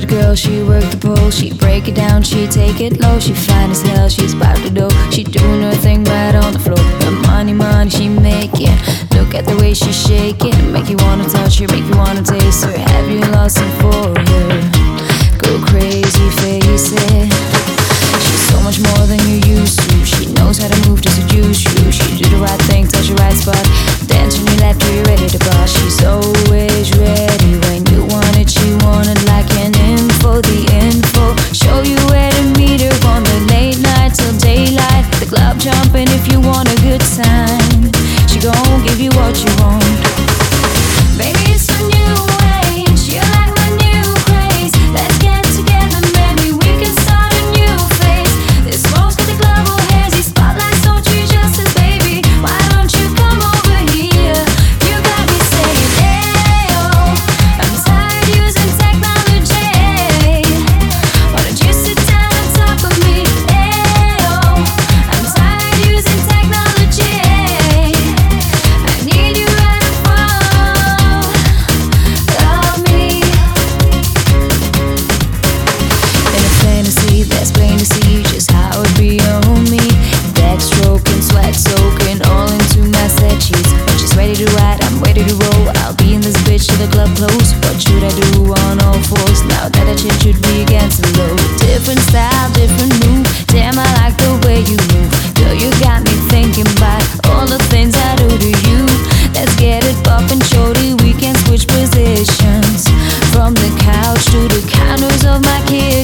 good girl, she work the pole. She break it down, she take it low. She fine as hell, she's about to do. She doing her thing right on the floor. The money, money she making. Look at the way she shaking. Make you wanna touch her, make you wanna taste her. Have you lost it for her? Go crazy, face it. She's so much more than you used to. She knows how to move to seduce you. She do the right thing, touch the right spot. Dance when you left her, you ready to bust. She's always ready when you want it. She want it like an info, the info. Show you where to meet her on the late night till daylight. The club jumping if you want a good time. She gon' give you what you want. Baby, it's a new age. You like my new craze. Let's get together, maybe we can start a new phase. This smoke's got the club all hazy. Spotlights don't treat justice, baby. Why don't you come over here? You got me saying, hey, oh, I'm tired using technology. Why don't you sit down on top of me? Hey, oh, I'm tired using technology. I need you right in front of me. In a fantasy that's plain to see just how it be on me. Back stroking, sweat soaking, all into my set sheets. When she's ready to ride, I'm ready to roll. I'll be in this bitch till the club close. What should I do on all fours? Now that a chick should be against the low. Different style, different move. Damn, I like the way you move. Girl, you got me thinking about all the things I do to you. Let's get it poppin', shorty. We can switch positions from the couch to the counters of my kitchen.